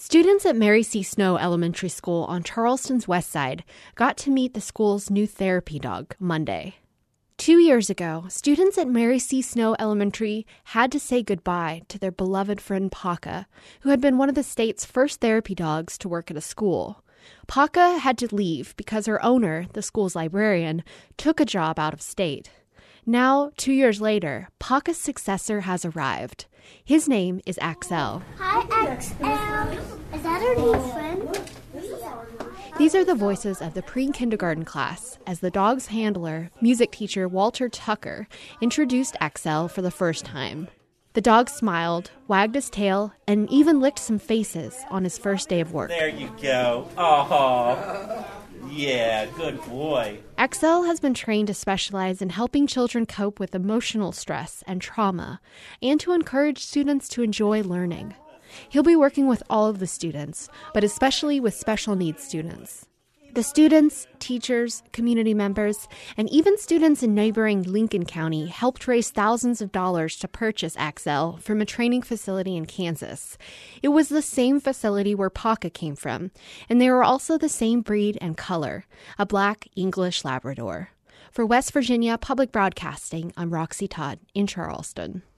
Students at Mary C. Snow Elementary School on Charleston's west side got to meet the school's new therapy dog Monday. 2 years ago, students at Mary C. Snow Elementary had to say goodbye to their beloved friend Paca, who had been one of the state's first therapy dogs to work at a school. Paca had to leave because her owner, the school's librarian, took a job out of state. Now, 2 years later, Paca's successor has arrived. His name is Axel. Hi, Axel. Is that our new friend? These are the voices of the pre-kindergarten class as the dog's handler, music teacher Walter Tucker, introduced Axel for the first time. The dog smiled, wagged his tail, and even licked some faces on his first day of work. There you go. Oh, yeah, good boy. Axel has been trained to specialize in helping children cope with emotional stress and trauma, and to encourage students to enjoy learning. He'll be working with all of the students, but especially with special needs students. The students, teachers, community members, and even students in neighboring Lincoln County helped raise thousands of dollars to purchase Axel from a training facility in Kansas. It was the same facility where Paca came from, and they were also the same breed and color, a black English Labrador. For West Virginia Public Broadcasting, I'm Roxy Todd in Charleston.